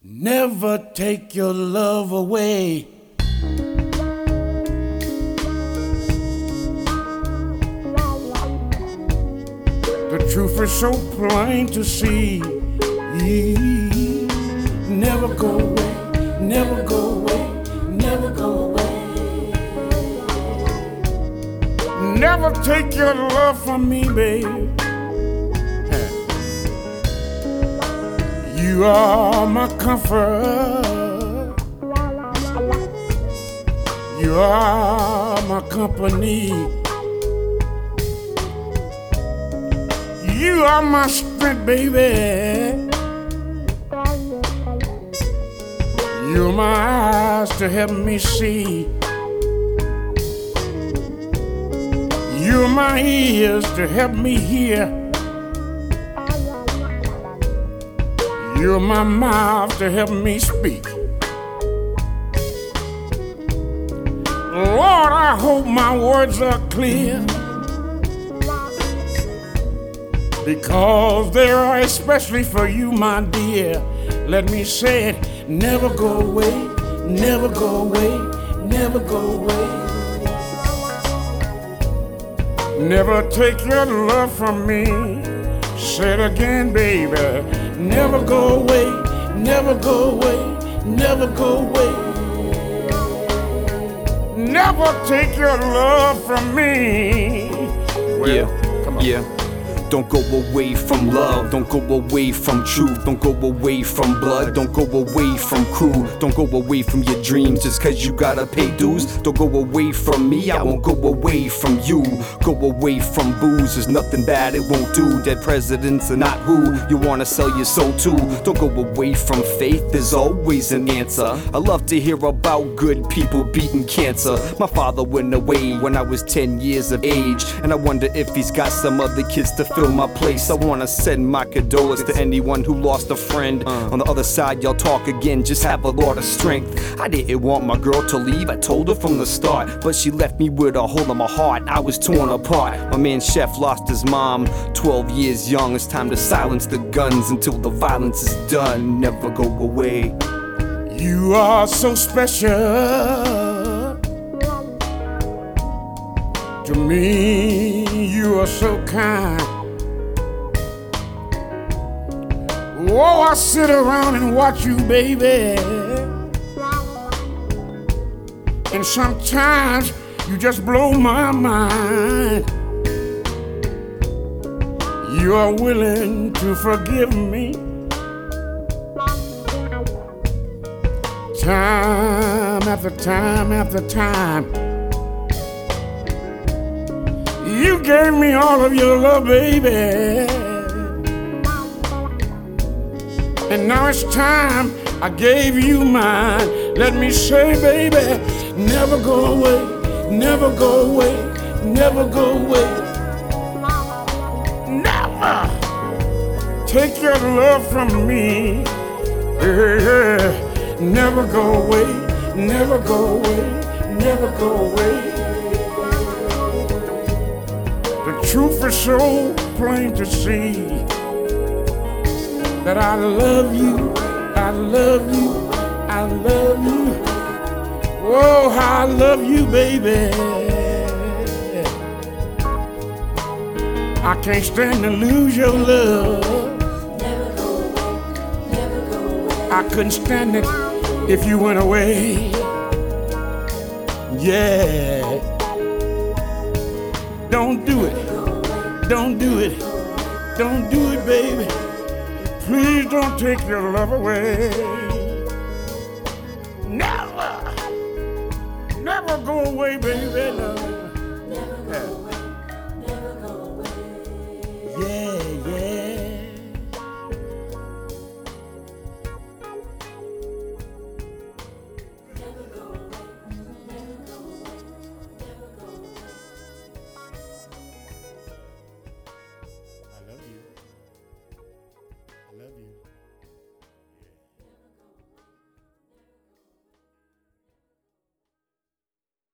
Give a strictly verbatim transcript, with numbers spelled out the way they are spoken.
Never take your love away. The truth is so plain to see. Never go away, never go away, never go away. Never take your love from me, babe. You are my comfort. You are my company. You are my strength, baby. You're my eyes to help me see. You're my ears to help me hear. You're my mouth to help me speak. Lord, I hope my words are clear, because they are especially for you, my dear. Let me say it, never go away, never go away, never go away. Never take your love from me. Say it again, baby. Never go away, never go away, never go away. Never take your love from me. Well, yeah, come on. Yeah. Don't go away from love, don't go away from truth, don't go away from blood, don't go away from crew, don't go away from your dreams just cause you gotta pay dues. Don't go away from me, I won't go away from you. Go away from booze, there's nothing bad it won't do. Dead presidents are not who you wanna sell your soul to. Don't go away from faith, there's always an answer. I love to hear about good people beating cancer. My father went away when I was ten years of age, and I wonder if he's got some other kids to fill my place. I wanna send my condolences to anyone who lost a friend. uh. On the other side, y'all talk again, just have a lot of strength. I didn't want my girl to leave, I told her from the start, but she left me with a hole in my heart. I was torn apart. My man Chef lost his mom, twelve years young. It's time to silence the guns until the violence is done. Never go away. You are so special to me. You are so kind. Oh, I sit around and watch you, baby, and sometimes you just blow my mind. You are willing to forgive me time after time after time. You gave me all of your love, baby, and now it's time I gave you mine. Let me say, baby, never go away, never go away, never go away. Never take your love from me. Yeah. Never go away, never go away, never go away. The truth is so plain to see that I love you, I love you, I love you. Whoa, how I love you, baby. I can't stand to lose your love. Never go away, never go away. I couldn't stand it if you went away. Yeah. Don't do it. Don't do it. Don't do it, baby. Please don't take your love away. Never. Never go away, baby. No.